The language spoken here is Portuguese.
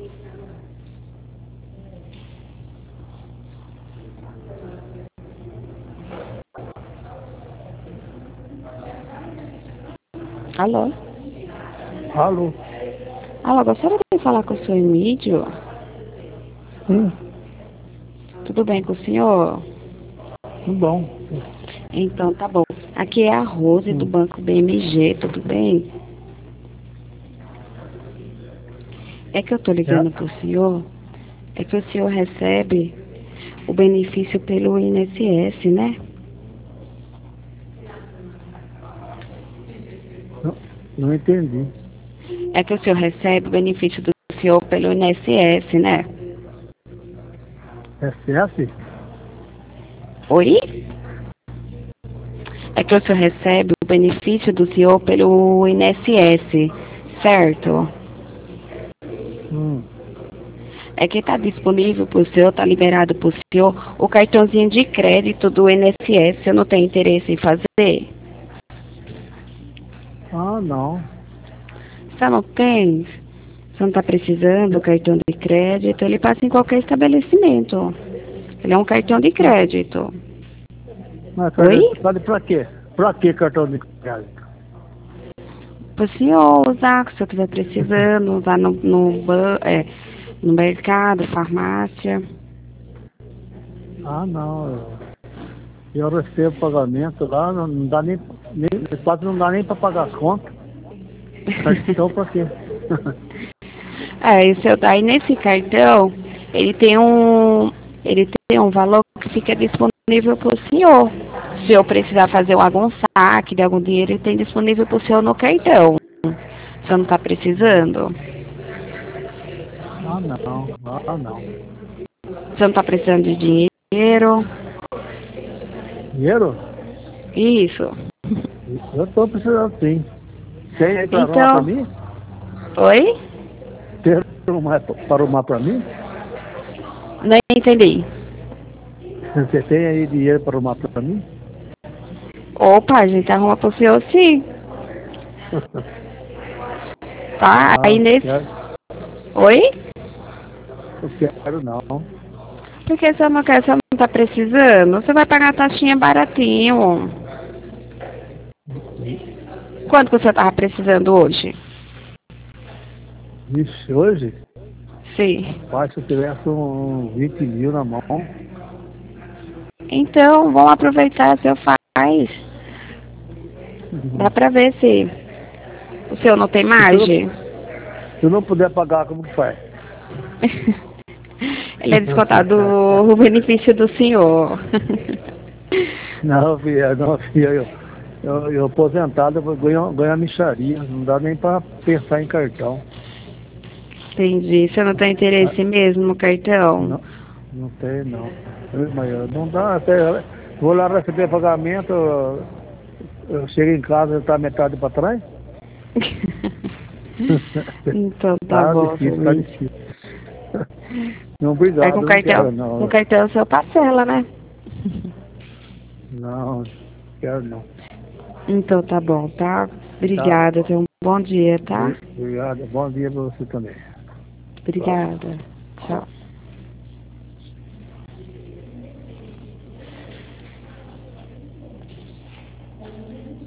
Alô? Alô? Alô, gostaria de falar com o senhor Emílio? Sim, Tudo bem com o senhor? tudo bom. Então, tá bom. Aqui é a Rose do Sim. Banco BMG, tudo bem? É que eu tô É, ligando pro senhor, é que o senhor recebe o benefício pelo INSS, né? não entendi. É que o senhor recebe o benefício do senhor pelo INSS, né? SS? Oi? É que o senhor recebe o benefício do senhor pelo INSS, certo? Hum. É que está disponível para o senhor, está liberado para o senhor o cartãozinho de crédito do INSS. Você não tem interesse em fazer? Ah, não. Você não tem? Você não está precisando do cartão de crédito? Ele passa em qualquer estabelecimento. Ele é um cartão de Mas, crédito. mas Oi? vale pra quê? Pra que cartão de crédito? Para o senhor usar, se o senhor estiver precisando, usar no mercado, farmácia. Ah, não. Eu recebo pagamento lá, não dá quase não dá nem pra pagar as contas. Cartão pra quê? É, aí nesse cartão, ele tem ele tem um valor que fica disponível para o senhor. Se eu precisar fazer algum saque de algum dinheiro, ele tem disponível para o senhor no cartão. Você não está precisando? Ah, não. Ah, não. Você não está precisando de dinheiro? Dinheiro? Isso. Eu tô precisando sim. Tem aí pra arrumar pra Então, mim? oi? Tem para arrumar pra mim? Não entendi. Você tem aí dinheiro para arrumar pra mim? Opa, a gente arruma para o senhor sim. Tá? Ah, Aí nesse. quero, Oi? eu quero não. Porque você não quer, você não está precisando? Você vai pagar a taxinha baratinho. Quanto que você tava precisando hoje? Vixe, hoje, Sim. rapaz, se eu tivesse 20 mil na mão, Então, vamos aproveitar, seu faz. Dá pra ver se o seu não tem se eu não, margem. se eu não puder pagar, como que faz? Ele é descontado o benefício do senhor. Não, filha, não, filha, eu aposentado, eu ganho a mixaria, não dá nem para pensar em cartão. Entendi. Você não tem Ah, interesse mesmo no cartão? não, não tem, não. Mas não dá, até, vou lá receber pagamento, eu chego em casa e tá metade para trás. Então tá Tá bom, seu difícil, tá Luiz. difícil. Não, Aí obrigado, eu não quero com não. cartão o seu parcela, né? Não, quero não. Então tá bom, tá? Tá, Obrigada, tenha um bom dia, tá? obrigado. Bom dia para você também. Tchau. Obrigada. Tchau.